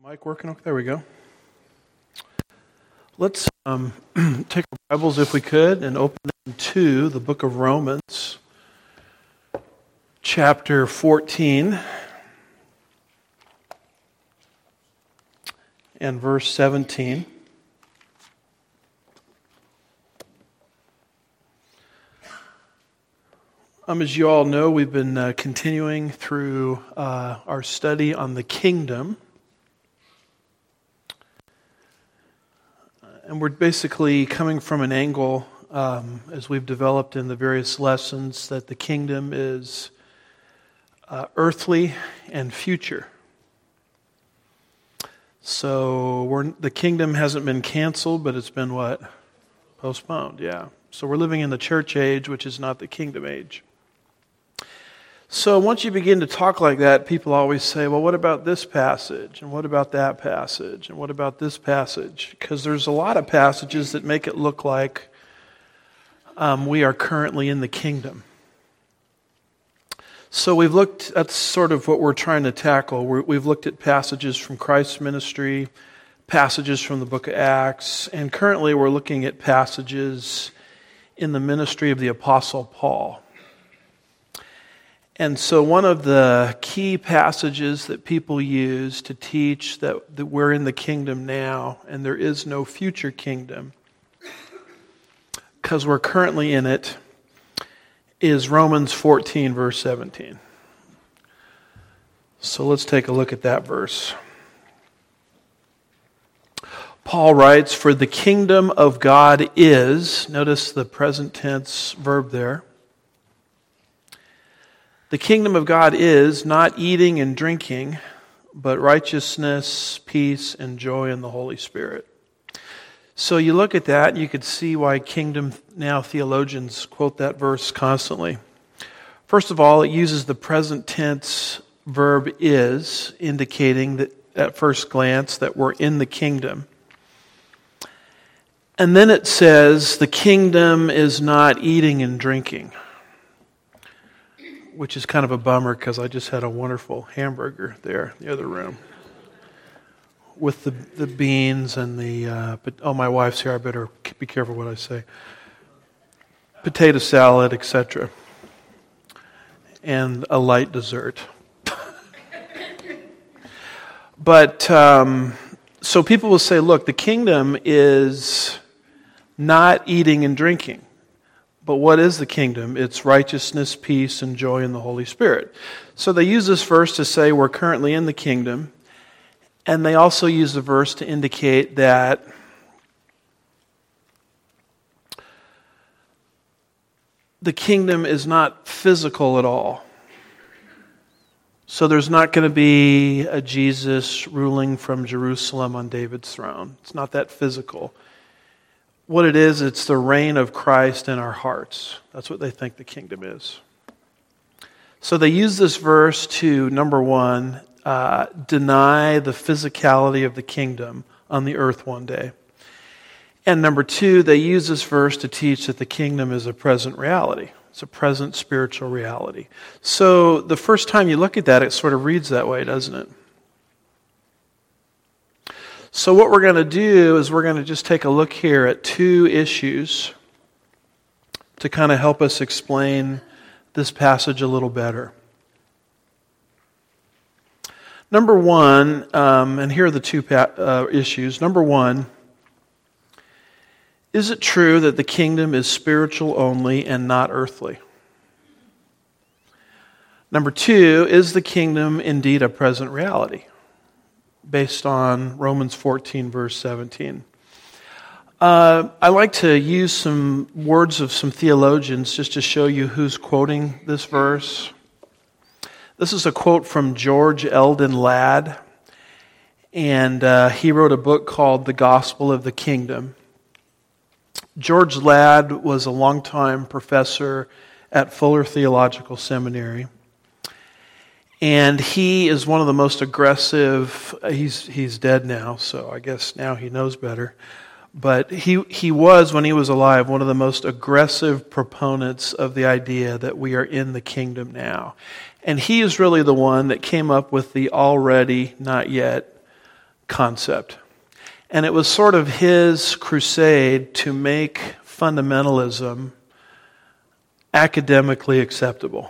Mic working? Okay, there we go. Let's take our Bibles, if we could, and open them to the book of Romans, chapter 14, and verse 17. As you all know, we've been continuing through our study on the kingdom. And we're basically coming from an angle, as we've developed in the various lessons, that the kingdom is earthly and future. So the kingdom hasn't been canceled, but it's been what? Postponed, yeah. So we're living in the church age, which is not the kingdom age. So once you begin to talk like that, people always say, well, what about this passage? And what about that passage? And what about this passage? Because there's a lot of passages that make it look like we are currently in the kingdom. So that's sort of what we're trying to tackle. We've looked at passages from Christ's ministry, passages from the book of Acts, and currently we're looking at passages in the ministry of the Apostle Paul. And so one of the key passages that people use to teach that we're in the kingdom now and there is no future kingdom, because we're currently in it, is Romans 14, verse 17. So let's take a look at that verse. Paul writes, "For the kingdom of God is," notice the present tense verb there, "the kingdom of God is not eating and drinking, but righteousness, peace, and joy in the Holy Spirit." So you look at that, and you could see why Kingdom Now theologians quote that verse constantly. First of all, it uses the present tense verb is, indicating that at first glance that we're in the kingdom. And then it says the kingdom is not eating and drinking, which is kind of a bummer because I just had a wonderful hamburger there in the other room with the beans and my wife's here, I better be careful what I say. Potato salad, etc. And a light dessert. But, so people will say, look, the kingdom is not eating and drinking. But what is the kingdom? It's righteousness, peace, and joy in the Holy Spirit. So they use this verse to say we're currently in the kingdom. And they also use the verse to indicate that the kingdom is not physical at all. So there's not going to be a Jesus ruling from Jerusalem on David's throne. It's not that physical. What it is, it's the reign of Christ in our hearts. That's what they think the kingdom is. So they use this verse to, number one, deny the physicality of the kingdom on the earth one day. And number two, they use this verse to teach that the kingdom is a present reality. It's a present spiritual reality. So the first time you look at that, it sort of reads that way, doesn't it? So what we're going to do is we're going to just take a look here at two issues to kind of help us explain this passage a little better. Number one, and here are the two issues. Number one, is it true that the kingdom is spiritual only and not earthly? Number two, is the kingdom indeed a present reality? Based on Romans 14, verse 17. I like to use some words of some theologians just to show you who's quoting this verse. This is a quote from George Eldon Ladd, and he wrote a book called The Gospel of the Kingdom. George Ladd was a longtime professor at Fuller Theological Seminary. And he is one of the most aggressive, he's dead now, so I guess now he knows better. But he was, when he was alive, one of the most aggressive proponents of the idea that we are in the kingdom now. And he is really the one that came up with the already, not yet concept. And it was sort of his crusade to make fundamentalism academically acceptable.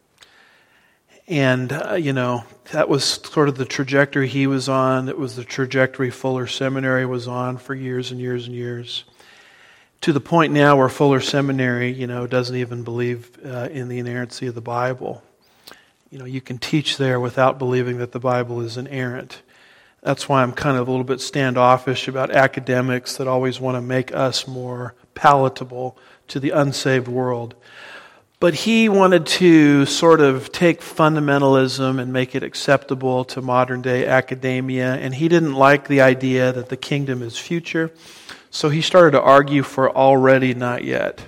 And, that was sort of the trajectory he was on. It was the trajectory Fuller Seminary was on for years and years and years. To the point now where Fuller Seminary, doesn't even believe in the inerrancy of the Bible. You can teach there without believing that the Bible is inerrant. That's why I'm kind of a little bit standoffish about academics that always want to make us more palatable to the unsaved world. But he wanted to sort of take fundamentalism and make it acceptable to modern day academia, and he didn't like the idea that the kingdom is future, so he started to argue for already, not yet.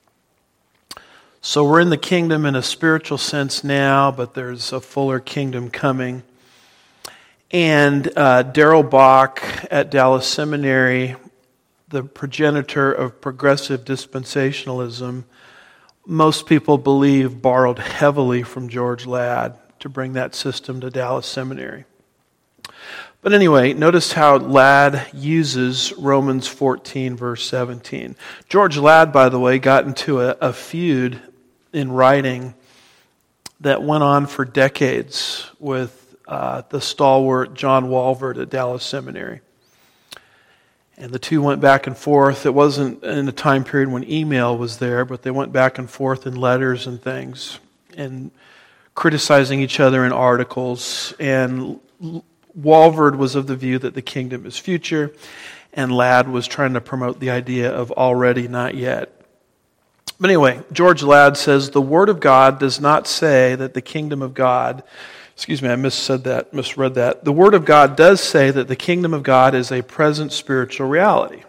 So we're in the kingdom in a spiritual sense now, but there's a fuller kingdom coming. And Darrell Bock at Dallas Seminary, the progenitor of progressive dispensationalism, most people believe borrowed heavily from George Ladd to bring that system to Dallas Seminary. But anyway, notice how Ladd uses Romans 14, verse 17. George Ladd, by the way, got into a feud in writing that went on for decades with the stalwart John Walvoord at Dallas Seminary. And the two went back and forth. It wasn't in a time period when email was there, but they went back and forth in letters and things, and criticizing each other in articles. And Walvoord was of the view that the kingdom is future, and Ladd was trying to promote the idea of already, not yet. But anyway, George Ladd says, the Word of God does not say that the kingdom of God, I misread that. The Word of God does say that the kingdom of God is a present spiritual reality.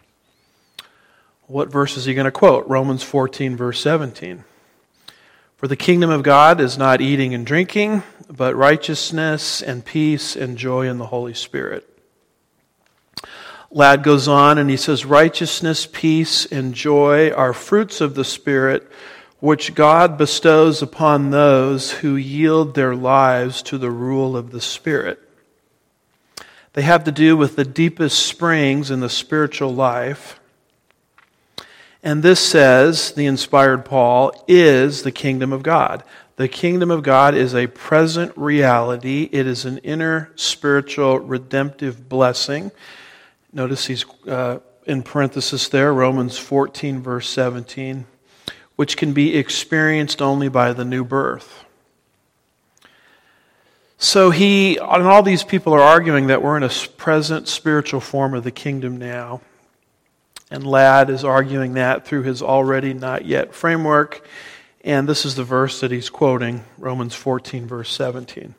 What verse is he going to quote? Romans 14, verse 17. For the kingdom of God is not eating and drinking, but righteousness and peace and joy in the Holy Spirit. Ladd goes on and he says, righteousness, peace, and joy are fruits of the Spirit, which God bestows upon those who yield their lives to the rule of the Spirit. They have to do with the deepest springs in the spiritual life. And this, says the inspired Paul, is the kingdom of God. The kingdom of God is a present reality. It is an inner spiritual redemptive blessing. Notice he's in parenthesis there, Romans 14, verse 17. Which can be experienced only by the new birth. So and all these people are arguing that we're in a present spiritual form of the kingdom now. And Ladd is arguing that through his already not yet framework. And this is the verse that he's quoting, Romans 14, verse 17.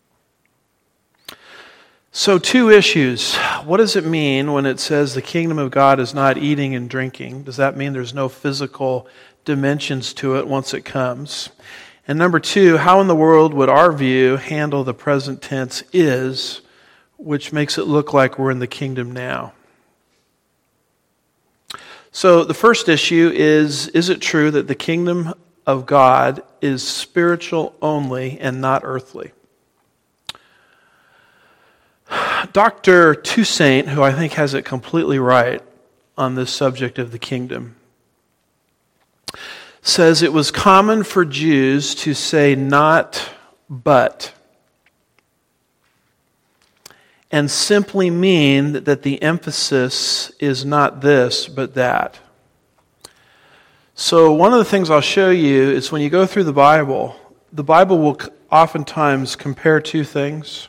So 2 issues. What does it mean when it says the kingdom of God is not eating and drinking? Does that mean there's no physical dimensions to it once it comes? And number 2, how in the world would our view handle the present tense is, which makes it look like we're in the kingdom now? So the first issue is it true that the kingdom of God is spiritual only and not earthly? Dr. Toussaint, who I think has it completely right on this subject of the kingdom, says it was common for Jews to say not but, and simply mean that the emphasis is not this but that. So one of the things I'll show you is when you go through the Bible will oftentimes compare 2 things.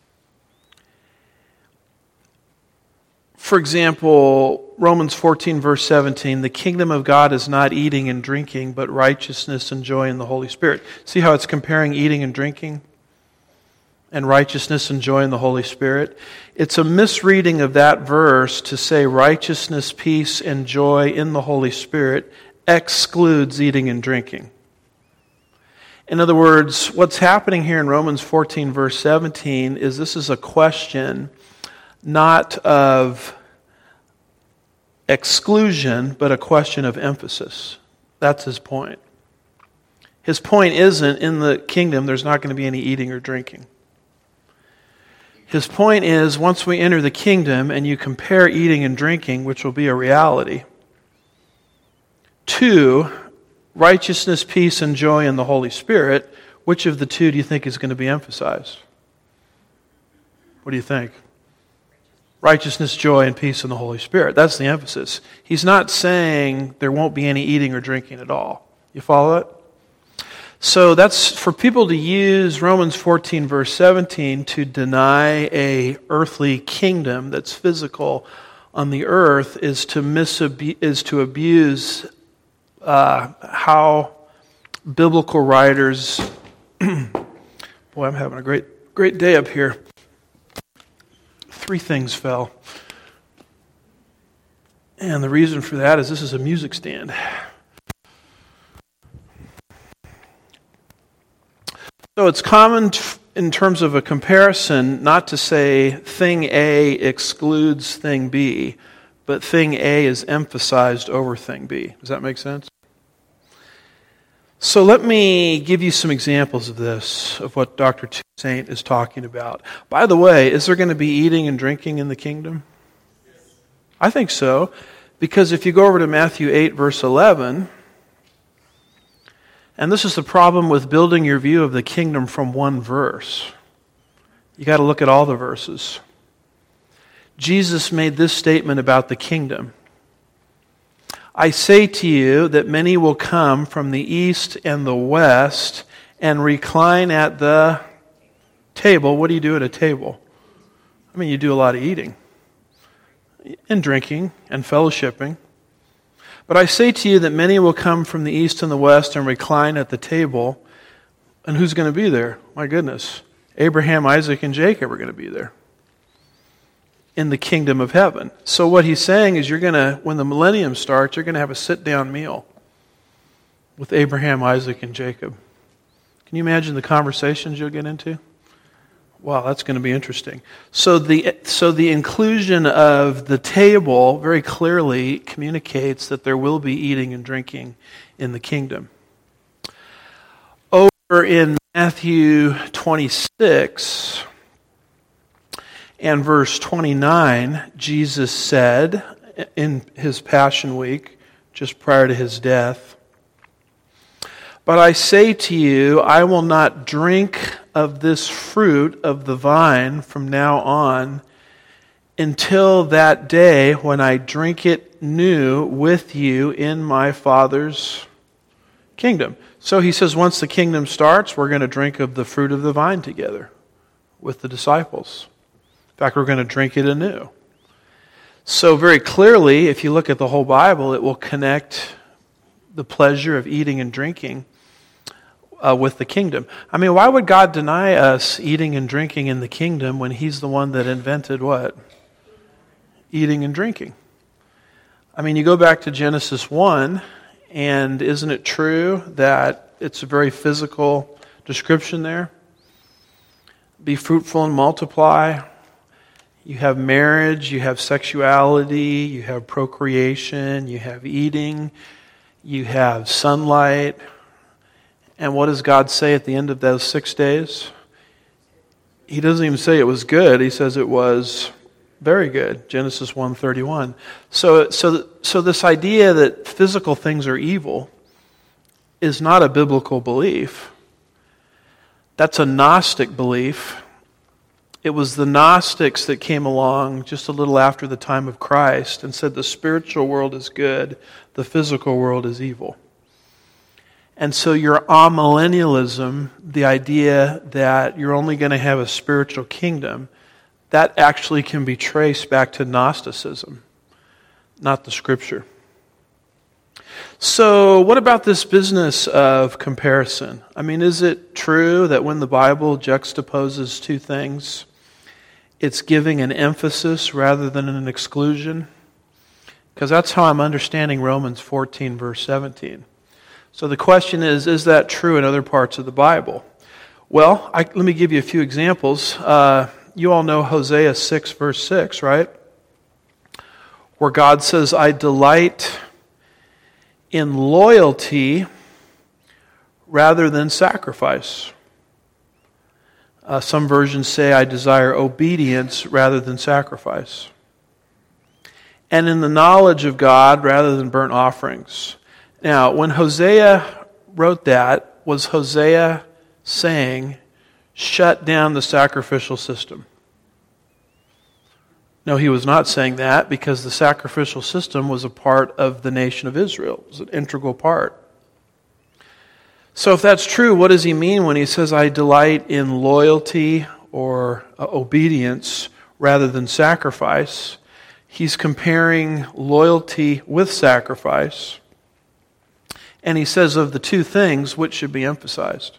For example, Romans 14, verse 17, the kingdom of God is not eating and drinking, but righteousness and joy in the Holy Spirit. See how it's comparing eating and drinking and righteousness and joy in the Holy Spirit? It's a misreading of that verse to say righteousness, peace, and joy in the Holy Spirit excludes eating and drinking. In other words, what's happening here in Romans 14, verse 17 is this is a question not of exclusion, but a question of emphasis. That's his point. His point isn't in the kingdom there's not going to be any eating or drinking. His point is, once we enter the kingdom and you compare eating and drinking, which will be a reality, to righteousness, peace, and joy in the Holy Spirit, which of the two do you think is going to be emphasized? What do you think? Righteousness, joy, and peace in the Holy Spirit. That's the emphasis. He's not saying there won't be any eating or drinking at all. You follow it? So that's for people to use Romans 14 verse 17 to deny a earthly kingdom that's physical on the earth is to abuse how biblical writers. Boy, I'm having a great day up here. 3 things fell. And the reason for that is this is a music stand. So it's common in terms of a comparison not to say thing A excludes thing B, but thing A is emphasized over thing B. Does that make sense? So let me give you some examples of this, of what Dr. Toussaint is talking about. By the way, is there going to be eating and drinking in the kingdom? Yes. I think so, because if you go over to Matthew 8, verse 11, and this is the problem with building your view of the kingdom from one verse. You got to look at all the verses. Jesus made this statement about the kingdom. I say to you that many will come from the east and the west and recline at the table. What do you do at a table? I mean, you do a lot of eating and drinking and fellowshipping. But I say to you that many will come from the east and the west and recline at the table. And who's going to be there? My goodness. Abraham, Isaac, and Jacob are going to be there in the kingdom of heaven. So what he's saying is when the millennium starts, you're going to have a sit-down meal with Abraham, Isaac, and Jacob. Can you imagine the conversations you'll get into? Wow, that's going to be interesting. So the inclusion of the table very clearly communicates that there will be eating and drinking in the kingdom. Over in Matthew 26 and verse 29, Jesus said in his Passion Week, just prior to his death, "But I say to you, I will not drink of this fruit of the vine from now on until that day when I drink it new with you in my Father's kingdom." So he says once the kingdom starts, we're going to drink of the fruit of the vine together with the disciples. In fact, we're going to drink it anew. So very clearly, if you look at the whole Bible, it will connect the pleasure of eating and drinking with the kingdom. I mean, why would God deny us eating and drinking in the kingdom when He's the one that invented what? Eating and drinking. I mean, you go back to Genesis 1, and isn't it true that it's a very physical description there? Be fruitful and multiply. You have marriage, you have sexuality, you have procreation, you have eating, you have sunlight. And what does God say at the end of those 6 days? He doesn't even say it was good. He says it was very good. Genesis 1:31. So this idea that physical things are evil is not a biblical belief. That's a Gnostic belief. It was the Gnostics that came along just a little after the time of Christ and said the spiritual world is good, the physical world is evil. And so your amillennialism, the idea that you're only going to have a spiritual kingdom, that actually can be traced back to Gnosticism, not the Scripture. So what about this business of comparison? I mean, is it true that when the Bible juxtaposes two things, it's giving an emphasis rather than an exclusion? Because that's how I'm understanding Romans 14, verse 17. So the question is that true in other parts of the Bible? Well, let me give you a few examples. You all know Hosea 6, verse 6, right? Where God says, I delight in loyalty rather than sacrifice. Some versions say, I desire obedience rather than sacrifice. And in the knowledge of God rather than burnt offerings. Now, when Hosea wrote that, was Hosea saying, shut down the sacrificial system? No, he was not saying that, because the sacrificial system was a part of the nation of Israel. It was an integral part. So if that's true, what does he mean when he says, I delight in loyalty or obedience rather than sacrifice? He's comparing loyalty with sacrifice. And he says of the two things, which should be emphasized?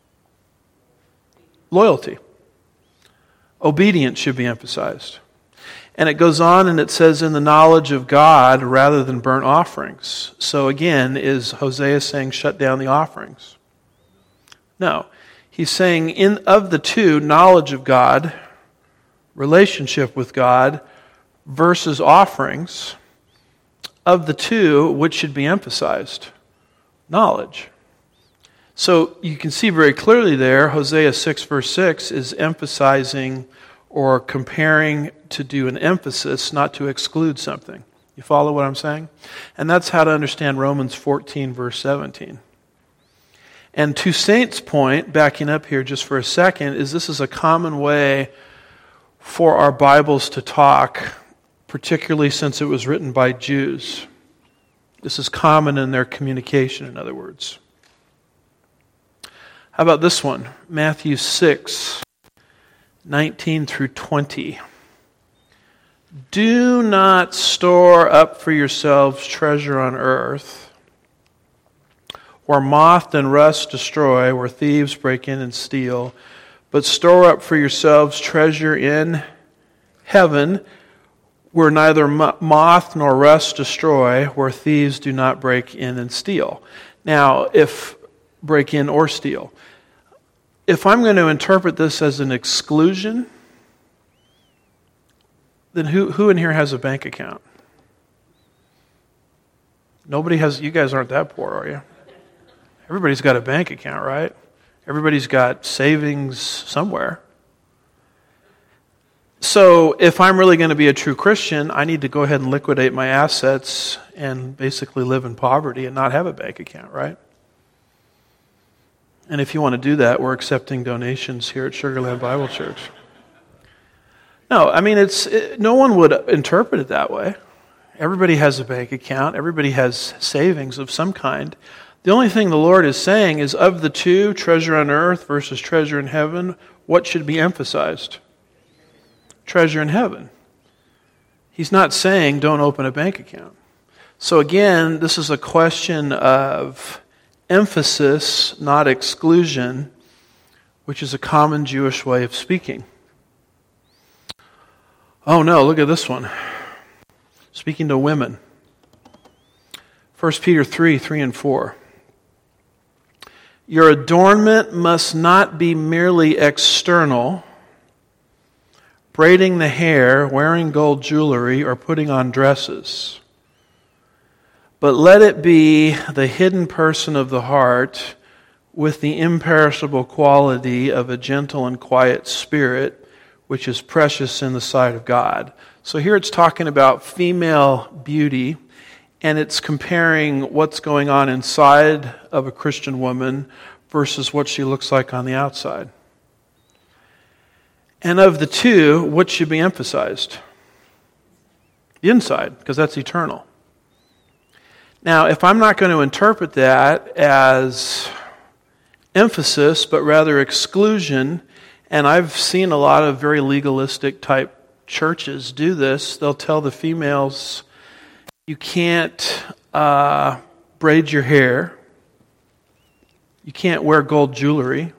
Loyalty. Obedience should be emphasized. And it goes on and it says, in the knowledge of God rather than burnt offerings. So again, is Hosea saying shut down the offerings? No. He's saying of the two, knowledge of God, relationship with God, versus offerings, of the two, which should be emphasized? Knowledge. So you can see very clearly there, Hosea 6 verse 6 is emphasizing or comparing to do an emphasis, not to exclude something. You follow what I'm saying? And that's how to understand Romans 14 verse 17. And to Saint's point, backing up here just for a second, is this is a common way for our Bibles to talk, particularly since it was written by Jews. This is common in their communication, in other words. How about this one? Matthew 6, 19 through 20. Do not store up for yourselves treasure on earth, where moth and rust destroy, where thieves break in and steal, but store up for yourselves treasure in heaven, where neither moth nor rust destroy, where thieves do not break in and steal. Now, if break in or steal. If I'm going to interpret this as an exclusion, then who in here has a bank account? Nobody has. You guys aren't that poor, are you? Everybody's got a bank account, right? Everybody's got savings somewhere. So if I'm really going to be a true Christian, I need to go ahead and liquidate my assets and basically live in poverty and not have a bank account, right? And if you want to do that, we're accepting donations here at Sugar Land Bible Church. No, I mean, no one would interpret it that way. Everybody has a bank account. Everybody has savings of some kind. The only thing the Lord is saying is, of the two, treasure on earth versus treasure in heaven, what should be emphasized? Treasure in heaven. He's not saying don't open a bank account. So again, this is a question of emphasis, not exclusion, which is a common Jewish way of speaking. Oh no, look at this one. Speaking to women. 1 Peter 3, 3 and 4. Your adornment must not be merely external, braiding the hair, wearing gold jewelry, or putting on dresses. But let it be the hidden person of the heart with the imperishable quality of a gentle and quiet spirit, which is precious in the sight of God. So here it's talking about female beauty, and it's comparing what's going on inside of a Christian woman versus what she looks like on the outside. And of the two, what should be emphasized? The inside, because that's eternal. Now, if I'm not going to interpret that as emphasis, but rather exclusion, and I've seen a lot of very legalistic type churches do this, they'll tell the females, you can't braid your hair, you can't wear gold jewelry.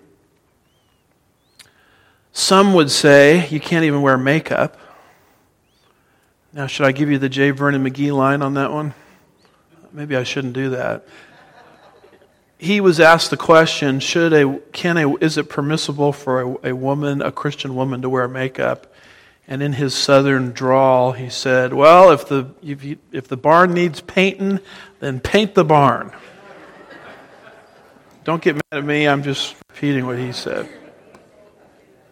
Some would say you can't even wear makeup. Now, should I give you the J. Vernon McGee line on that one? Maybe I shouldn't do that. He was asked the question, is it permissible for a woman, a Christian woman, to wear makeup? And in his southern drawl, he said, well, if the barn needs painting, then paint the barn. Don't get mad at me, I'm just repeating what he said.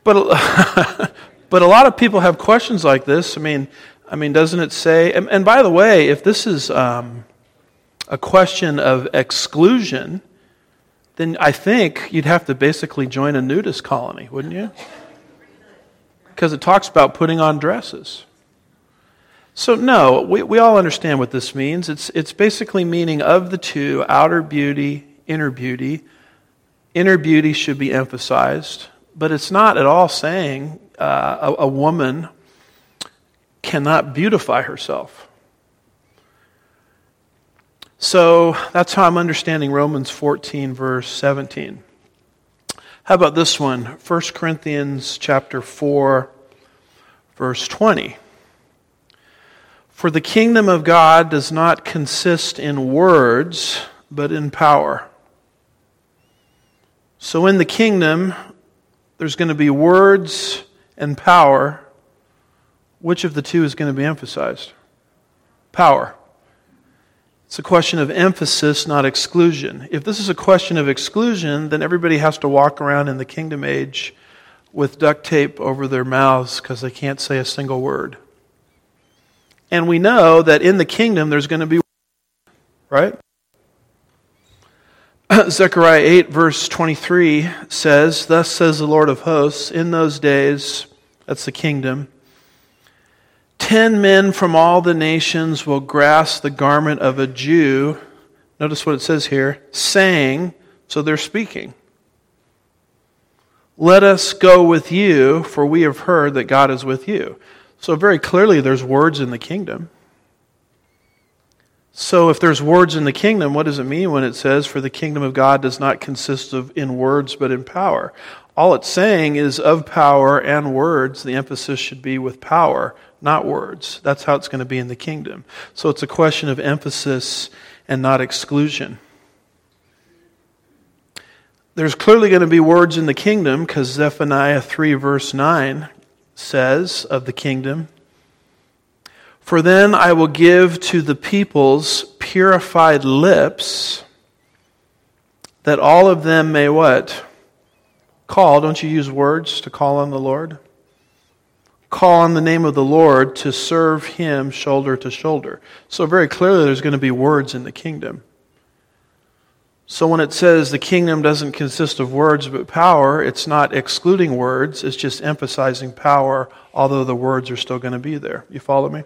But but a lot of people have questions like this. I mean, doesn't it say? And by the way, if this is a question of exclusion, then I think you'd have to basically join a nudist colony, wouldn't you? Because it talks about putting on dresses. So no, we all understand what this means. It's basically meaning of the two, outer beauty, inner beauty. Inner beauty should be emphasized, but it's not at all saying a woman cannot beautify herself. So that's how I'm understanding Romans 14, verse 17. How about this one? 1 Corinthians chapter 4, verse 20. For the kingdom of God does not consist in words, but in power. So in the kingdom, there's going to be words and power. Which of the two is going to be emphasized? Power. It's a question of emphasis, not exclusion. If this is a question of exclusion, then everybody has to walk around in the kingdom age with duct tape over their mouths because they can't say a single word. And we know that in the kingdom there's going to be words, right? Zechariah 8 verse 23 says, Thus says the Lord of hosts, in those days, that's the kingdom, 10 men from all the nations will grasp the garment of a Jew. Notice what it says here, saying, so they're speaking. Let us go with you, for we have heard that God is with you. So very clearly there's words in the kingdom. So if there's words in the kingdom, what does it mean when it says, for the kingdom of God does not consist of in words but in power? All it's saying is of power and words, the emphasis should be with power, not words. That's how it's going to be in the kingdom. So it's a question of emphasis and not exclusion. There's clearly going to be words in the kingdom because Zephaniah 3 verse 9 says of the kingdom, For then I will give to the peoples purified lips, that all of them may what? Call. Don't you use words to call on the Lord? Call on the name of the Lord to serve Him shoulder to shoulder. So very clearly there's going to be words in the kingdom. So when it says the kingdom doesn't consist of words but power, it's not excluding words, it's just emphasizing power, although the words are still going to be there. You follow me?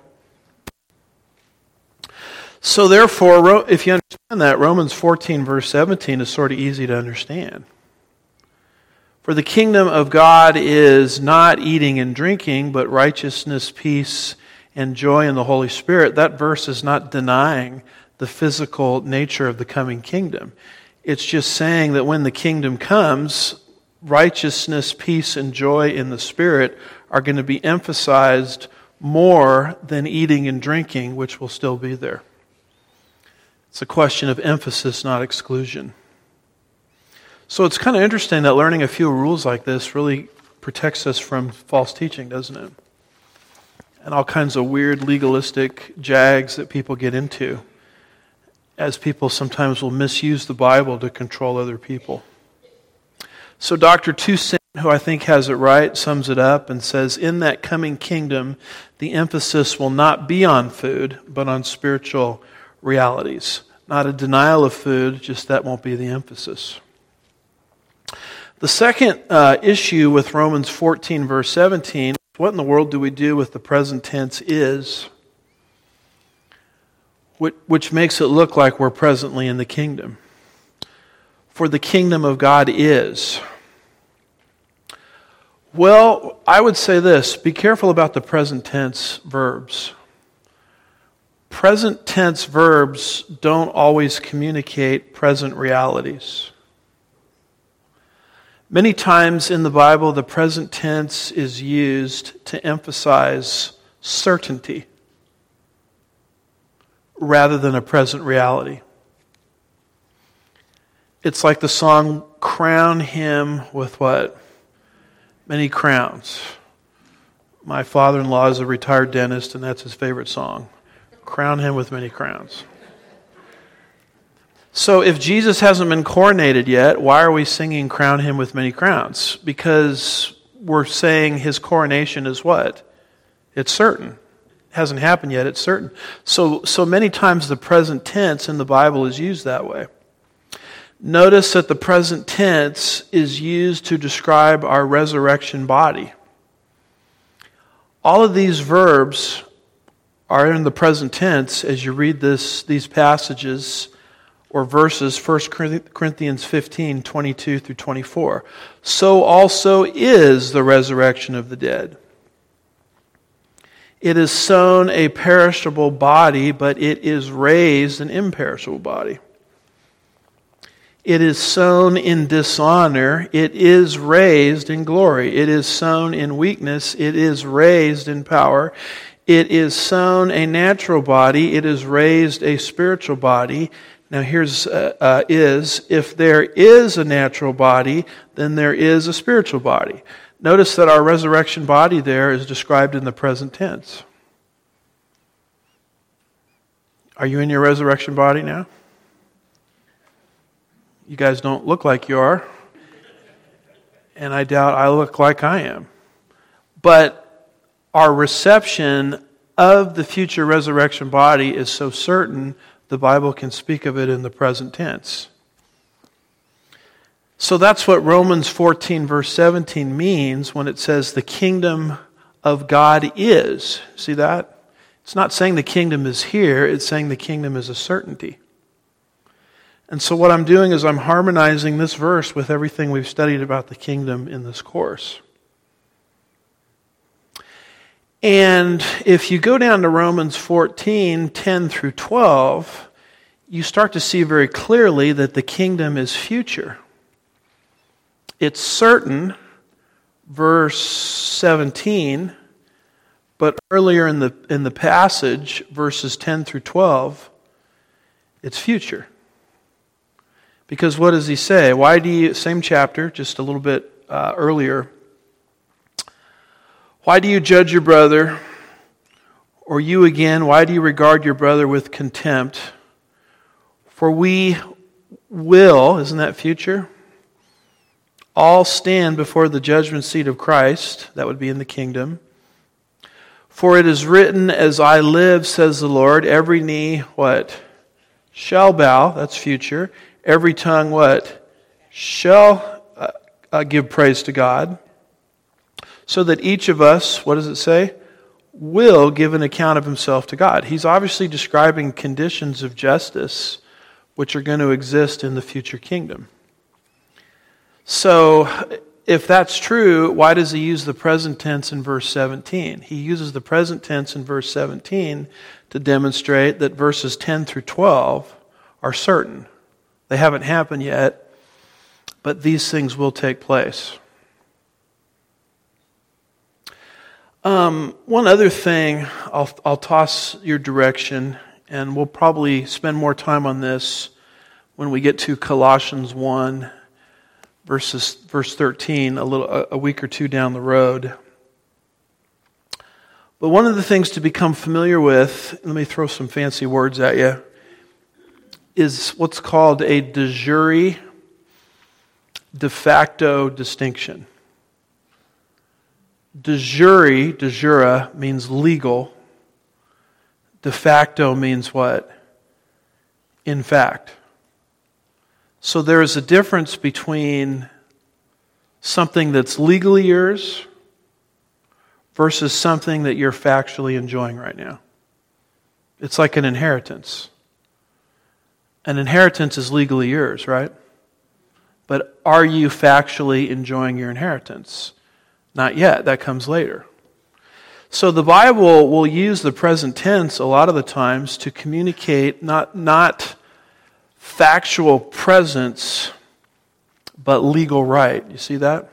So therefore, if you understand that, Romans 14 verse 17 is sort of easy to understand. For the kingdom of God is not eating and drinking, but righteousness, peace, and joy in the Holy Spirit. That verse is not denying the physical nature of the coming kingdom. It's just saying that when the kingdom comes, righteousness, peace, and joy in the Spirit are going to be emphasized more than eating and drinking, which will still be there. It's a question of emphasis, not exclusion. So it's kind of interesting that learning a few rules like this really protects us from false teaching, doesn't it? And all kinds of weird legalistic jags that people get into, as people sometimes will misuse the Bible to control other people. So Dr. Toussaint, who I think has it right, sums it up and says, in that coming kingdom, the emphasis will not be on food, but on spiritual realities. Not a denial of food, just that won't be the emphasis. The second issue with Romans 14, verse 17, what in the world do we do with the present tense is, which makes it look like we're presently in the kingdom. For the kingdom of God is. Well, I would say this, be careful about the present tense verbs. Present tense verbs don't always communicate present realities. Many times in the Bible, the present tense is used to emphasize certainty rather than a present reality. It's like the song, crown him with what? Many crowns. My father-in-law is a retired dentist, and that's his favorite song. Crown him with many crowns. So if Jesus hasn't been coronated yet, why are we singing crown him with many crowns? Because we're saying his coronation is what? It's certain. It hasn't happened yet, it's certain. So many times the present tense in the Bible is used that way. Notice that the present tense is used to describe our resurrection body. All of these verbs are in the present tense as you read these passages or verses, 1 Corinthians 15, 22 through 24. So also is the resurrection of the dead. It is sown a perishable body, but it is raised an imperishable body. It is sown in dishonor, it is raised in glory. It is sown in weakness, it is raised in power. It is sown a natural body, it is raised a spiritual body. Now here's if there is a natural body, then there is a spiritual body. Notice that our resurrection body there is described in the present tense. Are you in your resurrection body now? You guys don't look like you are. And I doubt I look like I am. But our reception of the future resurrection body is so certain, the Bible can speak of it in the present tense. So that's what Romans 14 verse 17 means when it says the kingdom of God is. See that? It's not saying the kingdom is here, it's saying the kingdom is a certainty. And so what I'm doing is I'm harmonizing this verse with everything we've studied about the kingdom in this course. And if you go down to Romans 14, 10 through 12, you start to see very clearly that the kingdom is future. It's certain, verse 17, but earlier in the passage, verses 10 through 12, it's future. Because what does he say? Same chapter, just a little bit earlier. Why do you judge your brother? Or you again, why do you regard your brother with contempt? For we will, isn't that future? All stand before the judgment seat of Christ. That would be in the kingdom. For it is written, as I live, says the Lord, every knee, what? Shall bow, that's future. Every tongue, what? Shall give praise to God. So that each of us, what does it say? Will give an account of himself to God. He's obviously describing conditions of justice which are going to exist in the future kingdom. So, if that's true, why does he use the present tense in verse 17? He uses the present tense in verse 17 to demonstrate that verses 10 through 12 are certain. They haven't happened yet, but these things will take place. One other thing I'll toss your direction, and we'll probably spend more time on this when we get to Colossians 1, verse 13, a week or two down the road. But one of the things to become familiar with, let me throw some fancy words at you, is what's called a de jure, de facto distinction. De jure means legal. De facto means what? In fact. So there is a difference between something that's legally yours versus something that you're factually enjoying right now. It's like an inheritance. An inheritance is legally yours, right? But are you factually enjoying your inheritance? Not yet. That comes later. So the Bible will use the present tense a lot of the times to communicate not factual presence, but legal right. You see that?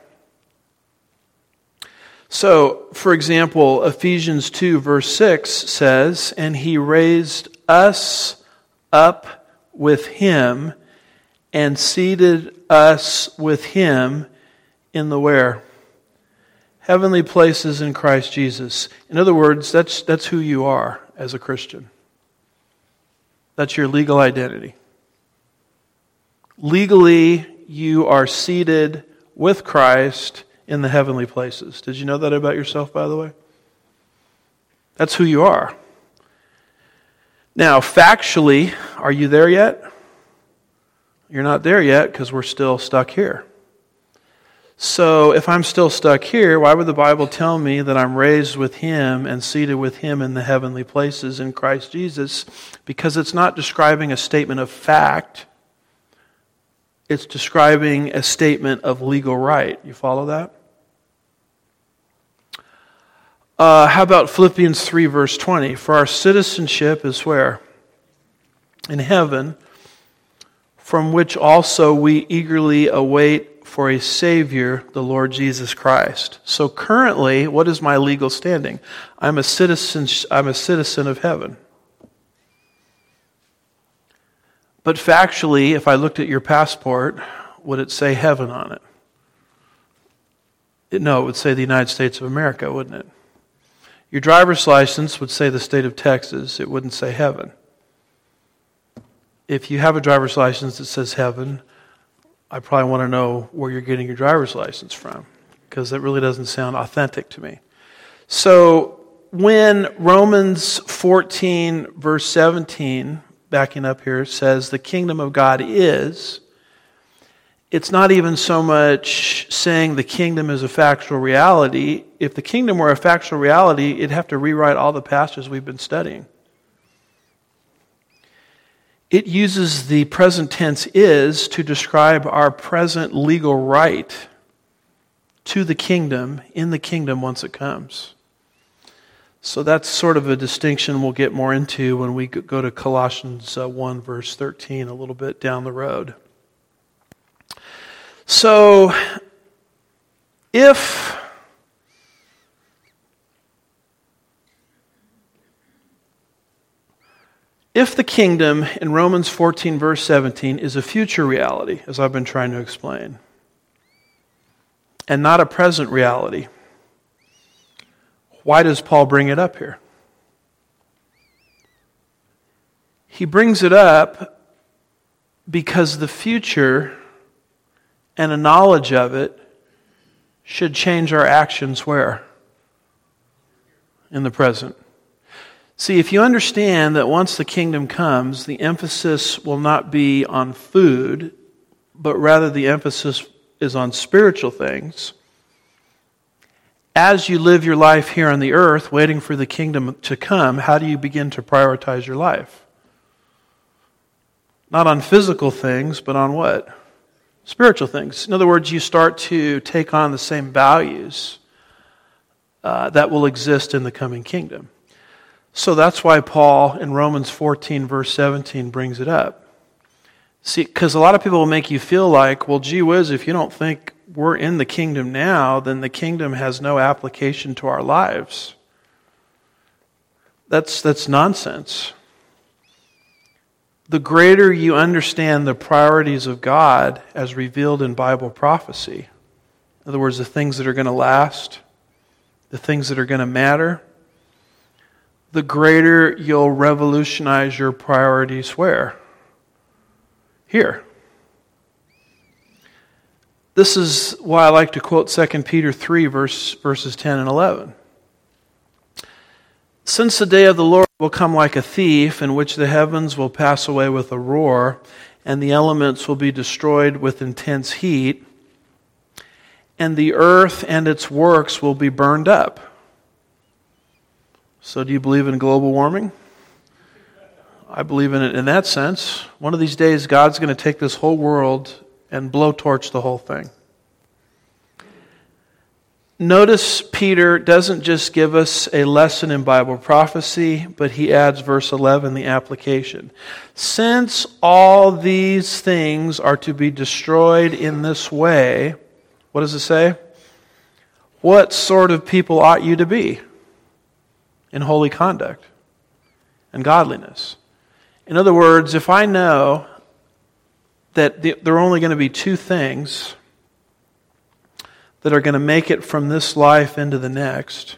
So, for example, Ephesians 2 verse 6 says, and he raised us up with him and seated us with him in the where? Heavenly places in Christ Jesus. In other words, that's who you are as a Christian. That's your legal identity. Legally, you are seated with Christ in the heavenly places. Did you know that about yourself, by the way? That's who you are. Now, factually, are you there yet? You're not there yet because we're still stuck here. So if I'm still stuck here, why would the Bible tell me that I'm raised with Him and seated with Him in the heavenly places in Christ Jesus? Because it's not describing a statement of fact. It's describing a statement of legal right. You follow that? How about Philippians 3 verse 20? For our citizenship is where? In heaven, from which also we eagerly await for a Savior, the Lord Jesus Christ. So currently, what is my legal standing? I'm a citizen of heaven. But factually, if I looked at your passport, would it say heaven on it? No, it would say the United States of America, wouldn't it? Your driver's license would say the state of Texas. It wouldn't say heaven. If you have a driver's license that says heaven, I probably want to know where you're getting your driver's license from, because that really doesn't sound authentic to me. So when Romans 14 verse 17, backing up here, says the kingdom of God is, it's not even so much saying the kingdom is a factual reality. If the kingdom were a factual reality, it'd have to rewrite all the passages we've been studying. It uses the present tense is to describe our present legal right to the kingdom, in the kingdom once it comes. So that's sort of a distinction we'll get more into when we go to Colossians 1 verse 13 a little bit down the road. So, if the kingdom in Romans 14 verse 17 is a future reality, as I've been trying to explain, and not a present reality, why does Paul bring it up here? He brings it up because the future and a knowledge of it should change our actions where? In the present. See, if you understand that once the kingdom comes, the emphasis will not be on food, but rather the emphasis is on spiritual things. As you live your life here on the earth, waiting for the kingdom to come, how do you begin to prioritize your life? Not on physical things, but on what? Spiritual things. In other words, you start to take on the same values that will exist in the coming kingdom. So that's why Paul in Romans 14 verse 17 brings it up. See, because a lot of people will make you feel like, well, gee whiz, if you don't think we're in the kingdom now, then the kingdom has no application to our lives. That's nonsense. The greater you understand the priorities of God as revealed in Bible prophecy, in other words, the things that are going to last, the things that are going to matter, the greater you'll revolutionize your priorities where? Here. This is why I like to quote 2 Peter 3 verses 10 and 11. Since the day of the Lord will come like a thief, in which the heavens will pass away with a roar, and the elements will be destroyed with intense heat, and the earth and its works will be burned up. So do you believe in global warming? I believe in it in that sense. One of these days, God's going to take this whole world and blowtorch the whole thing. Notice Peter doesn't just give us a lesson in Bible prophecy, but he adds verse 11, the application. Since all these things are to be destroyed in this way, what does it say? What sort of people ought you to be in holy conduct and godliness? In other words, if I know that there are only going to be two things that are going to make it from this life into the next,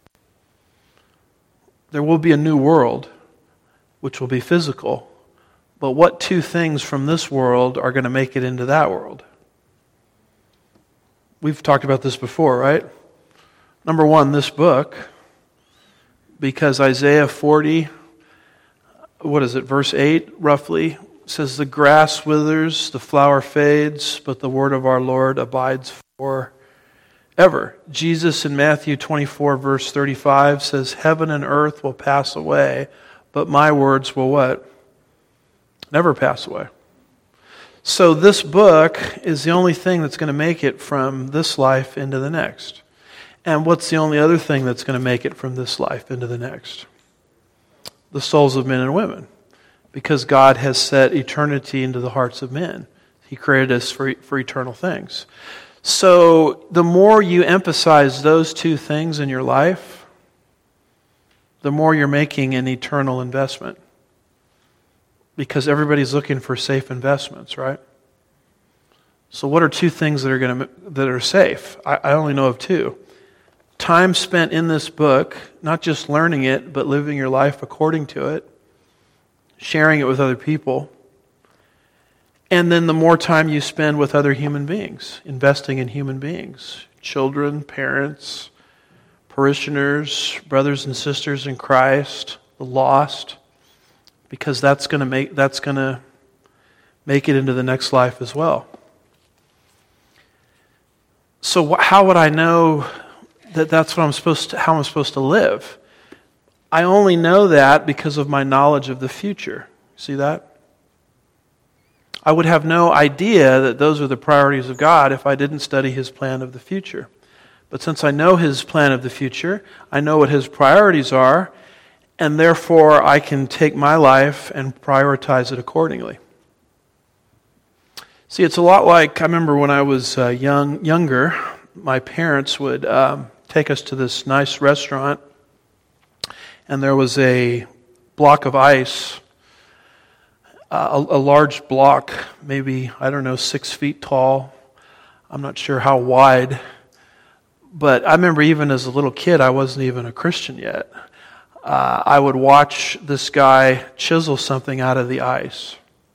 there will be a new world, which will be physical. But what two things from this world are going to make it into that world? We've talked about this before, right? Number one, this book, because Isaiah 40, verse 8, roughly, says, the grass withers, the flower fades, but the word of our Lord abides forever. Jesus in Matthew 24, verse 35 says, heaven and earth will pass away, but my words will what? Never pass away. So this book is the only thing that's going to make it from this life into the next. And what's the only other thing that's going to make it from this life into the next? The souls of men and women. Because God has set eternity into the hearts of men. He created us for eternal things. So the more you emphasize those two things in your life, the more you're making an eternal investment. Because everybody's looking for safe investments, right? So what are two things that are safe? I only know of two. Time spent in this book, not just learning it, but living your life according to it, sharing it with other people, and then the more time you spend with other human beings, investing in human beings, children, parents, parishioners, brothers and sisters in Christ, the lost, because that's going to make it into the next life as well. So how would I know that that's what how I'm supposed to live? I only know that because of my knowledge of the future. See that? I would have no idea that those are the priorities of God if I didn't study His plan of the future. But since I know His plan of the future, I know what His priorities are, and therefore I can take my life and prioritize it accordingly. See, it's a lot like, I remember when I was younger, my parents would take us to this nice restaurant, and there was a block of ice, a large block, maybe, 6 feet tall. I'm not sure how wide. But I remember even as a little kid, I wasn't even a Christian yet. I would watch this guy chisel something out of the ice.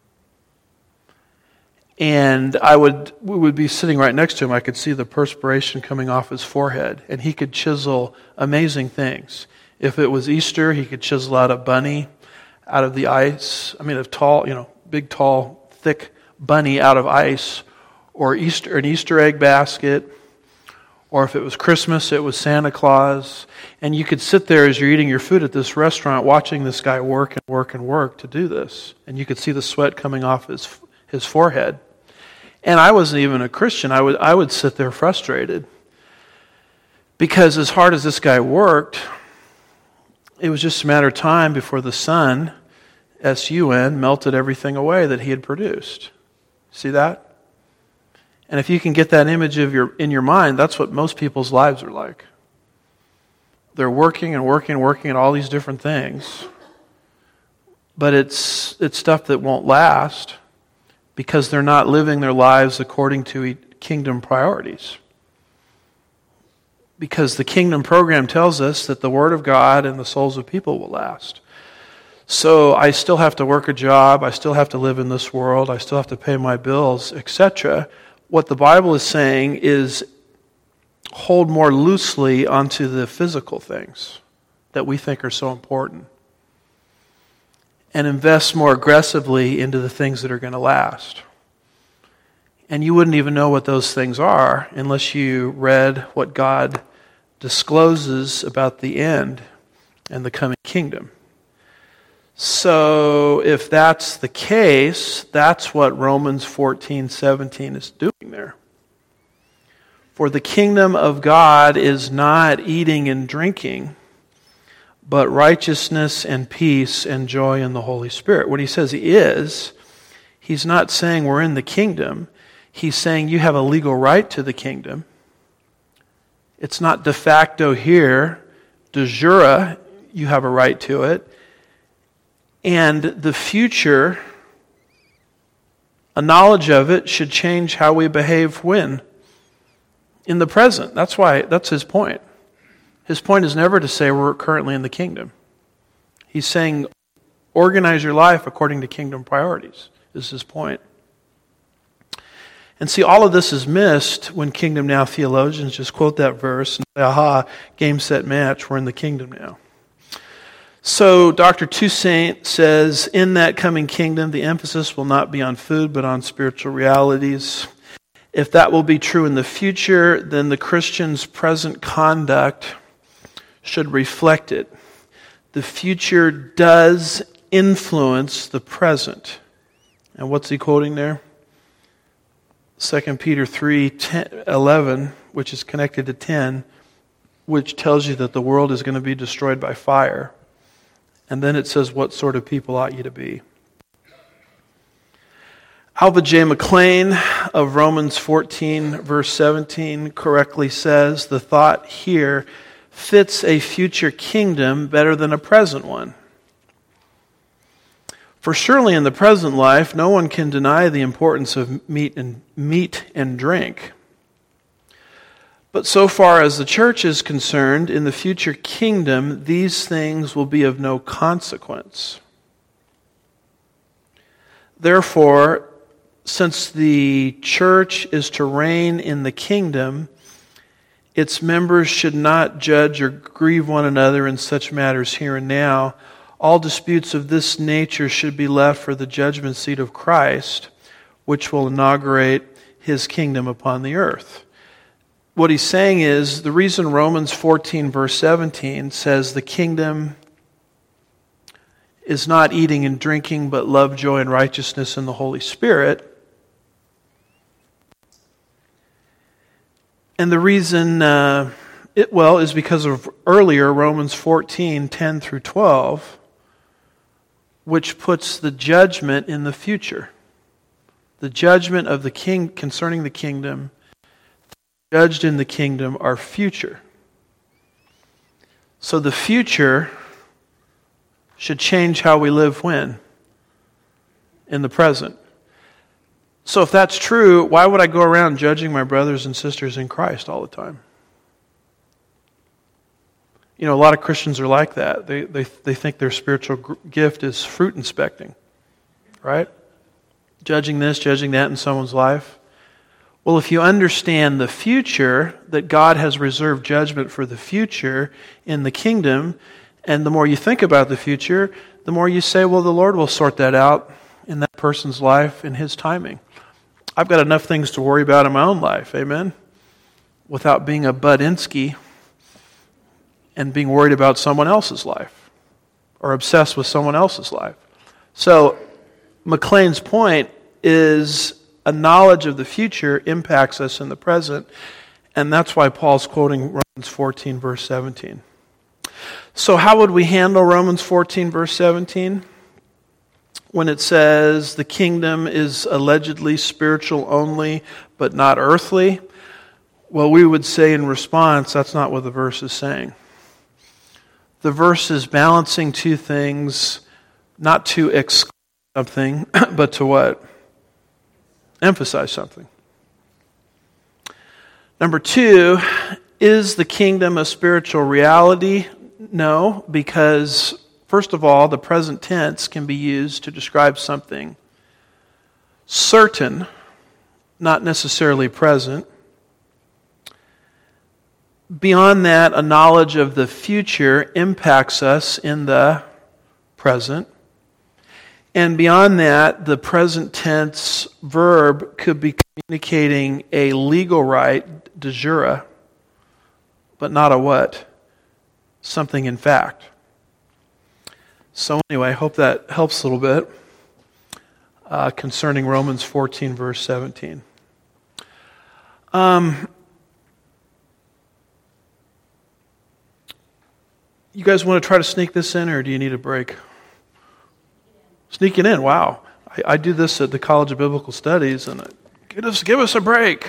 And we would be sitting right next to him. I could see the perspiration coming off his forehead. And he could chisel amazing things. If it was Easter, he could chisel out a bunny out of the ice. Big, tall, thick bunny out of ice. Or an Easter egg basket. Or if it was Christmas, it was Santa Claus. And you could sit there as you're eating your food at this restaurant watching this guy work and work and work to do this. And you could see the sweat coming off his forehead. And I wasn't even a Christian. I would sit there frustrated. Because as hard as this guy worked, it was just a matter of time before the sun, S-U-N, melted everything away that he had produced. See that? And if you can get that image in your mind, that's what most people's lives are like. They're working and working and working at all these different things. But it's stuff that won't last because they're not living their lives according to kingdom priorities. Because the kingdom program tells us that the Word of God and the souls of people will last. So I still have to work a job, I still have to live in this world, I still have to pay my bills, etc. What the Bible is saying is hold more loosely onto the physical things that we think are so important. And invest more aggressively into the things that are going to last. And you wouldn't even know what those things are unless you read what God discloses about the end and the coming kingdom. So if that's the case, that's what Romans 14:17 is doing there. For the kingdom of God is not eating and drinking, but righteousness and peace and joy in the Holy Spirit. When he says he's not saying we're in the kingdom. He's saying you have a legal right to the kingdom. It's not de facto here. De jure, you have a right to it. And the future, a knowledge of it should change how we behave when? In the present. That's his point. His point is never to say we're currently in the kingdom. He's saying organize your life according to kingdom priorities, is his point. And see, all of this is missed when Kingdom Now theologians just quote that verse and say, aha, game, set, match, we're in the kingdom now. So Dr. Toussaint says, in that coming kingdom, the emphasis will not be on food, but on spiritual realities. If that will be true in the future, then the Christian's present conduct should reflect it. The future does influence the present. And what's he quoting there? 2 Peter 3:11, which is connected to 10, which tells you that the world is going to be destroyed by fire. And then it says, what sort of people ought you to be? Alva J. McLean of Romans 14, verse 17, correctly says, the thought here fits a future kingdom better than a present one. For surely in the present life, no one can deny the importance of meat and drink. But so far as the church is concerned, in the future kingdom, these things will be of no consequence. Therefore, since the church is to reign in the kingdom, its members should not judge or grieve one another in such matters here and now. All disputes of this nature should be left for the judgment seat of Christ, which will inaugurate his kingdom upon the earth. What he's saying is, the reason Romans 14, verse 17 says the kingdom is not eating and drinking, but love, joy, and righteousness in the Holy Spirit. And the reason is because of earlier Romans 14, 10 through 12, which puts the judgment in the future. The judgment of the king concerning the kingdom, judged in the kingdom, are future. So the future should change how we live when? In the present. So if that's true, why would I go around judging my brothers and sisters in Christ all the time? You know, a lot of Christians are like that. They think their spiritual gift is fruit inspecting, right? Judging this, judging that in someone's life. Well, if you understand the future, that God has reserved judgment for the future in the kingdom, and the more you think about the future, the more you say, well, the Lord will sort that out in that person's life in His timing. I've got enough things to worry about in my own life, amen? Without being a Budinsky and being worried about someone else's life or obsessed with someone else's life. So McLean's point is a knowledge of the future impacts us in the present, and that's why Paul's quoting Romans 14, verse 17. So how would we handle Romans 14, verse 17? When it says the kingdom is allegedly spiritual only, but not earthly? Well, we would say in response, that's not what the verse is saying. The verse is balancing two things, not to exclude something, but to what? Emphasize something. Number two, is the kingdom a spiritual reality? No, because first of all, the present tense can be used to describe something certain, not necessarily present. Beyond that, a knowledge of the future impacts us in the present. And beyond that, the present tense verb could be communicating a legal right, de jure, but not a what? Something in fact. So anyway, I hope that helps a little bit concerning Romans 14, verse 17. You guys want to try to sneak this in, or do you need a break? Sneak it in, wow. I do this at the College of Biblical Studies, and give us a break.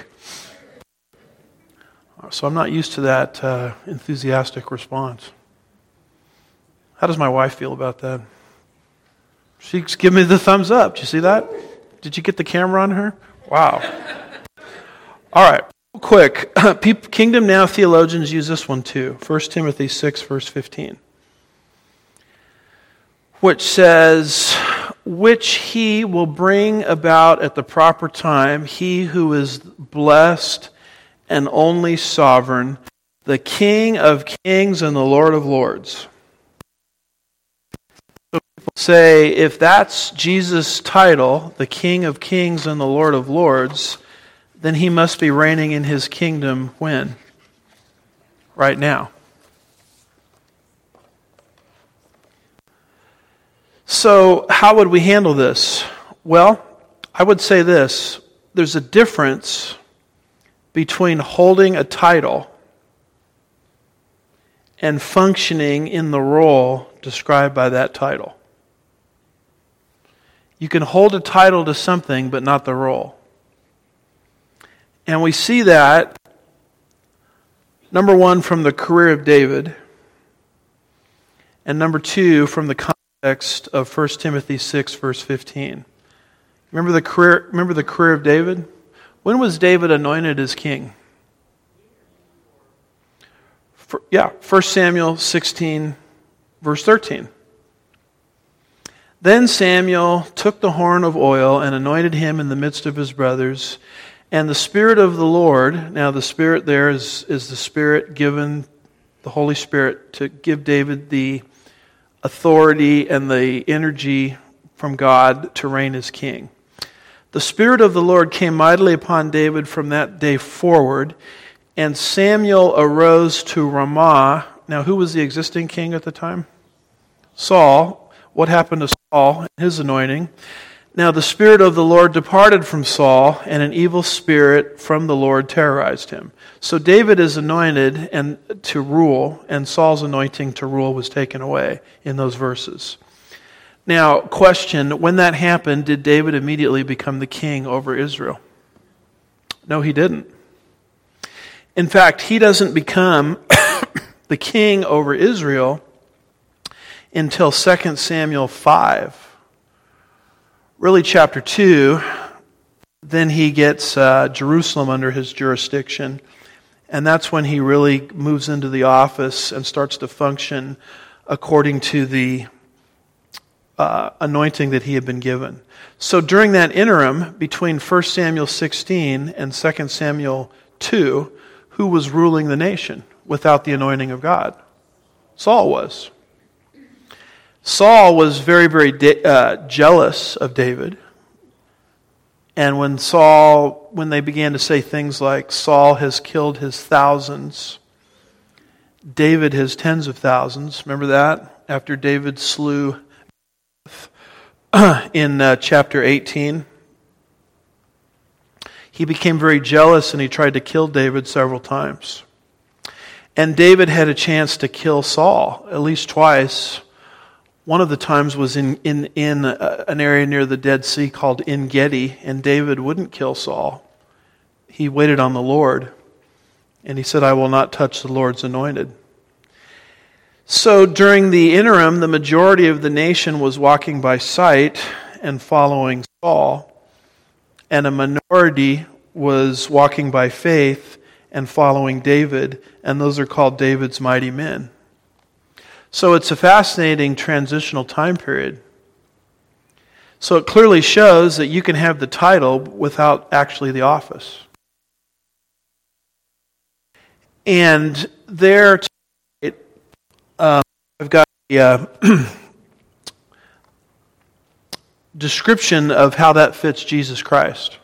So I'm not used to that enthusiastic response. How does my wife feel about that? She's giving me the thumbs up. Did you see that? Did you get the camera on her? Wow. All right, quick. Kingdom Now theologians use this one too. 1 Timothy 6, verse 15. Which says, which he will bring about at the proper time, he who is blessed and only sovereign, the King of kings and the Lord of lords. So people say, if that's Jesus' title, the King of kings and the Lord of lords, then he must be reigning in his kingdom when? Right now. So, how would we handle this? Well, I would say this. There's a difference between holding a title and functioning in the role described by that title. You can hold a title to something, but not the role. And we see that, number one, from the career of David, and number two, from the context of 1 Timothy 6, verse 15. Remember the career of David? When was David anointed as king? 1 Samuel 16, verse 13. Then Samuel took the horn of oil and anointed him in the midst of his brothers. And the Spirit of the Lord, now the Spirit there is the Spirit given, the Holy Spirit, to give David the authority and the energy from God to reign as king. The Spirit of the Lord came mightily upon David from that day forward, and Samuel arose to Ramah. Now, who was the existing king at the time? Saul. What happened to Saul and his anointing? Now the Spirit of the Lord departed from Saul, and an evil spirit from the Lord terrorized him. So David is anointed and to rule, and Saul's anointing to rule was taken away in those verses. Now, question, when that happened, did David immediately become the king over Israel? No, he didn't. In fact, he doesn't become the king over Israel until 2 Samuel 5. Really, chapter 2, then he gets Jerusalem under his jurisdiction, and that's when he really moves into the office and starts to function according to the anointing that he had been given. So during that interim, between 1 Samuel 16 and 2 Samuel 2, who was ruling the nation without the anointing of God? Saul was. Saul was very, very jealous of David. And when they began to say things like, Saul has killed his thousands, David his tens of thousands. Remember that? After David slew in chapter 18. He became very jealous and he tried to kill David several times. And David had a chance to kill Saul at least twice. One of the times was in an area near the Dead Sea called En Gedi, and David wouldn't kill Saul. He waited on the Lord, and he said, I will not touch the Lord's anointed. So during the interim, the majority of the nation was walking by sight and following Saul, and a minority was walking by faith and following David, and those are called David's mighty men. So it's a fascinating transitional time period. So it clearly shows that you can have the title without actually the office. And there, I've got the description of how that fits Jesus Christ.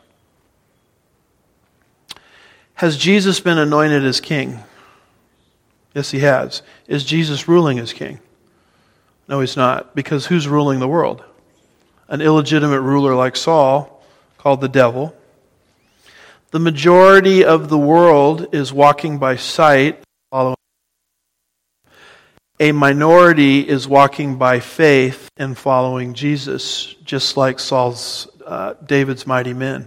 Has Jesus been anointed as king? Yes, he has. Is Jesus ruling as king? No, he's not. Because who's ruling the world? An illegitimate ruler like Saul, called the devil. The majority of the world is walking by sight, following. A minority is walking by faith and following Jesus, just like David's mighty men.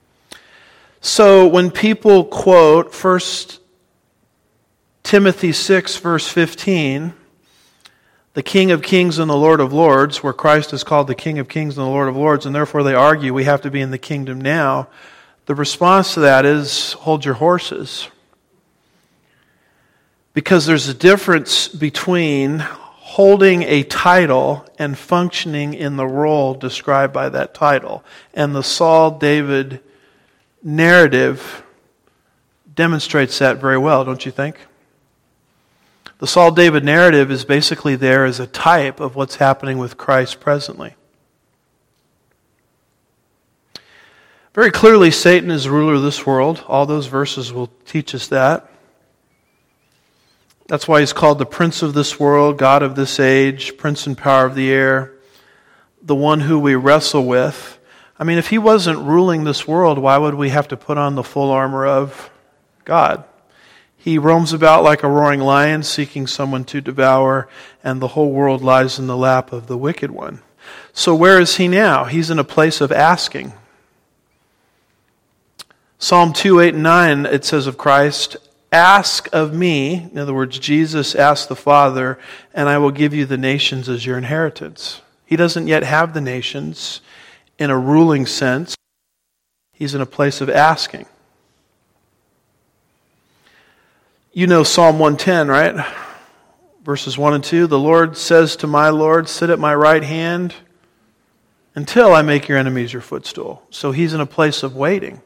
So when people quote 1 Timothy 6, verse 15, the King of kings and the Lord of lords, where Christ is called the King of kings and the Lord of lords, and therefore they argue we have to be in the kingdom now, the response to that is, hold your horses. Because there's a difference between holding a title and functioning in the role described by that title. And the Saul-David narrative demonstrates that very well, don't you think? The Saul-David narrative is basically there as a type of what's happening with Christ presently. Very clearly, Satan is the ruler of this world. All those verses will teach us that. That's why he's called the prince of this world, God of this age, prince and power of the air, the one who we wrestle with. I mean, if he wasn't ruling this world, why would we have to put on the full armor of God? He roams about like a roaring lion, seeking someone to devour, and the whole world lies in the lap of the wicked one. So where is he now? He's in a place of asking. Psalm 2, 8, and 9, it says of Christ, "Ask of me," in other words, Jesus asked the Father, "and I will give you the nations as your inheritance." He doesn't yet have the nations in a ruling sense. He's in a place of asking. You know Psalm 110, right? Verses 1 and 2, "The Lord says to my Lord, sit at my right hand until I make your enemies your footstool." So he's in a place of waiting.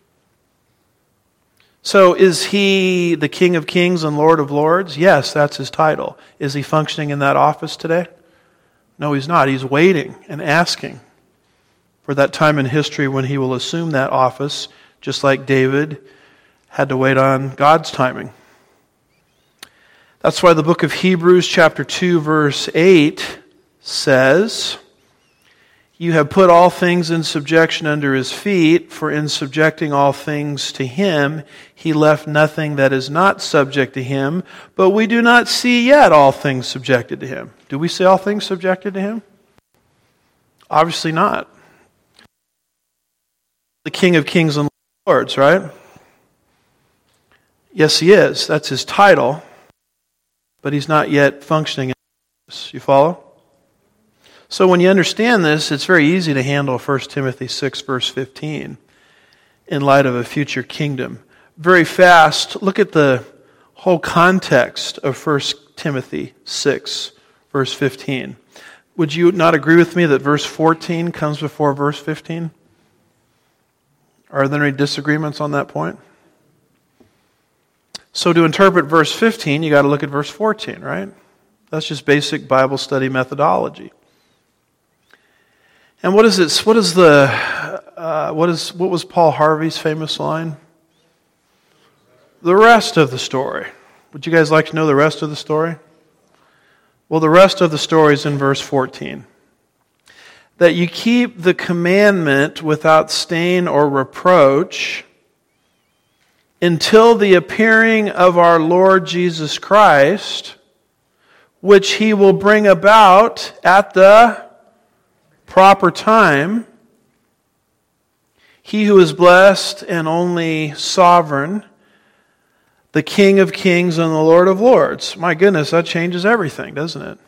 So is he the King of Kings and Lord of Lords? Yes, that's his title. Is he functioning in that office today? No, he's not. He's waiting and asking for that time in history when he will assume that office, just like David had to wait on God's timing. That's why the book of Hebrews chapter 2 verse 8 says, "You have put all things in subjection under his feet, for in subjecting all things to him, he left nothing that is not subject to him. But we do not see yet all things subjected to him." Do we see all things subjected to him? Obviously not. The King of Kings and Lords, right? Yes, he is. That's his title. But he's not yet functioning in this. You follow? So when you understand this, it's very easy to handle 1 Timothy 6, verse 15, in light of a future kingdom. Very fast, look at the whole context of 1 Timothy 6, verse 15. Would you not agree with me that verse 14 comes before verse 15? Are there any disagreements on that point? So to interpret verse 15, you got to look at verse 14, right? That's just basic Bible study methodology. And what was Paul Harvey's famous line? The rest of the story. Would you guys like to know the rest of the story? Well, the rest of the story is in verse 14. That you keep the commandment without stain or reproach until the appearing of our Lord Jesus Christ, which he will bring about at the proper time. He who is blessed and only sovereign, the King of Kings and the Lord of Lords. My goodness, that changes everything, doesn't it?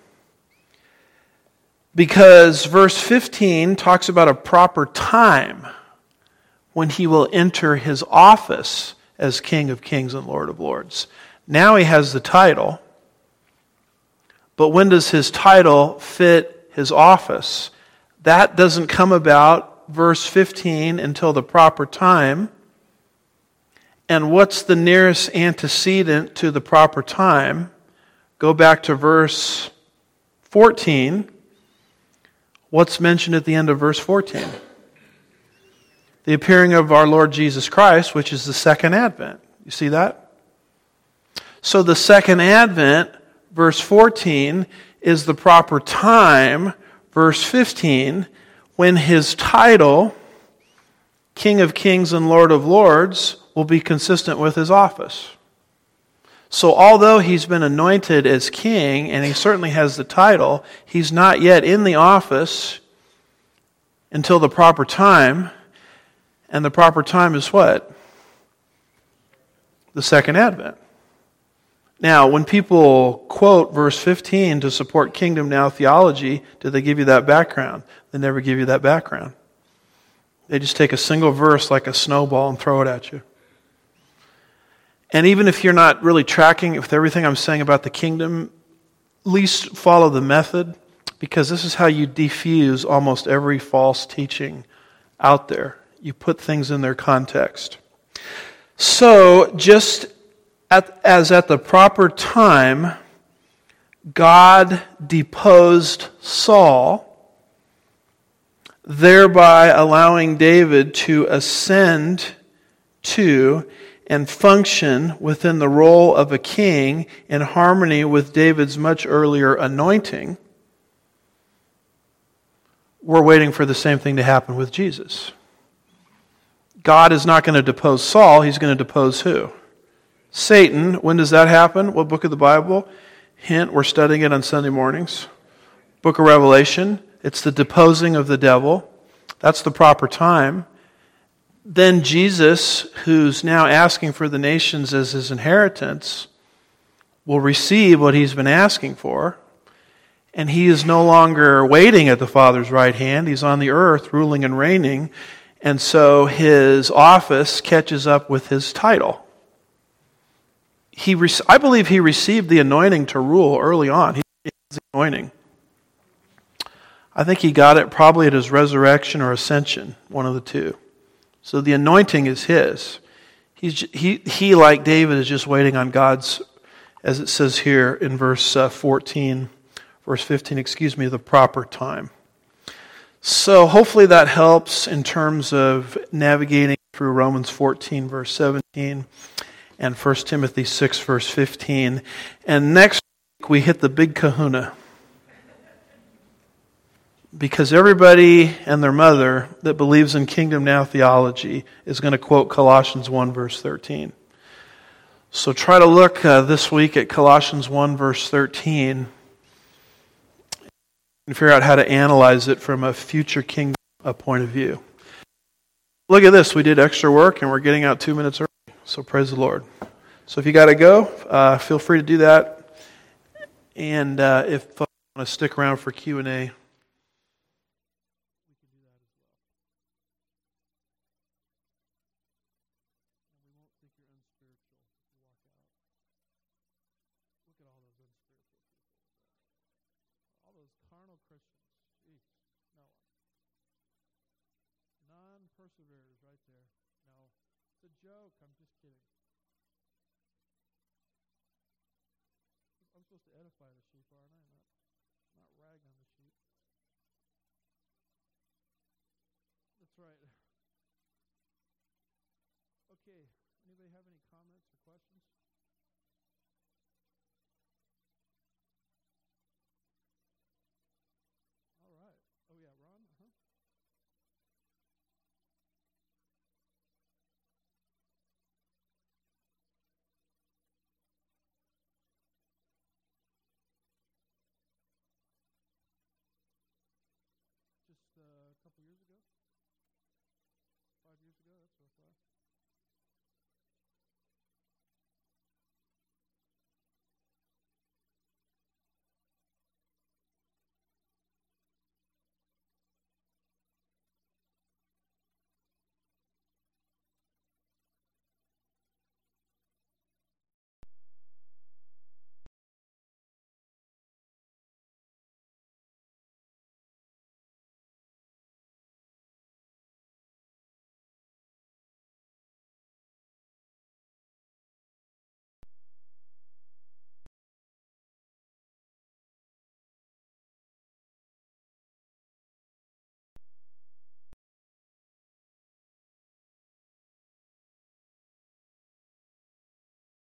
Because verse 15 talks about a proper time when he will enter his office as King of Kings and Lord of Lords. Now he has the title, but when does his title fit his office? That doesn't come about, verse 15, until the proper time. And what's the nearest antecedent to the proper time? Go back to verse 14. What's mentioned at the end of verse 14? The appearing of our Lord Jesus Christ, which is the second advent. You see that? So the second advent, verse 14, is the proper time, verse 15, when his title, King of Kings and Lord of Lords, will be consistent with his office. So although he's been anointed as king, and he certainly has the title, he's not yet in the office until the proper time. And the proper time is what? The second advent. Now, when people quote verse 15 to support kingdom now theology, do they give you that background? They never give you that background. They just take a single verse like a snowball and throw it at you. And even if you're not really tracking with everything I'm saying about the kingdom, least follow the method, because this is how you defuse almost every false teaching out there. You put things in their context. So, just as at the proper time, God deposed Saul, thereby allowing David to ascend to and function within the role of a king in harmony with David's much earlier anointing. We're waiting for the same thing to happen with Jesus. God is not going to depose Saul, he's going to depose who? Satan. When does that happen? What book of the Bible? Hint, we're studying it on Sunday mornings. Book of Revelation. It's the deposing of the devil. That's the proper time. Then Jesus, who's now asking for the nations as his inheritance, will receive what he's been asking for. And he is no longer waiting at the Father's right hand. He's on the earth ruling and reigning. And so his office catches up with his title. I believe he received the anointing to rule early on. He has the anointing. I think he got it probably at his resurrection or ascension, one of the two. So the anointing is his. He, like David, is just waiting on God's, as it says here in verse 15, the proper time. So hopefully that helps in terms of navigating through Romans 14, verse 17, and 1 Timothy 6, verse 15. And next week we hit the big kahuna. Because everybody and their mother that believes in Kingdom Now theology is going to quote Colossians 1, verse 13. So try to look this week at Colossians 1, verse 13 and figure out how to analyze it from a future kingdom point of view. Look at this. We did extra work and we're getting out 2 minutes early. So praise the Lord. So if you got to go, feel free to do that. And if you want to stick around for Q&A, perseverers right there. No, it's a joke. I'm just kidding. I'm supposed to edify the sheep, aren't I? Not rag on the sheep. That's right. Okay. Anybody have any comments or questions? All right. Oh yeah, Ron. Just a couple years ago, 5 years ago. That's so far.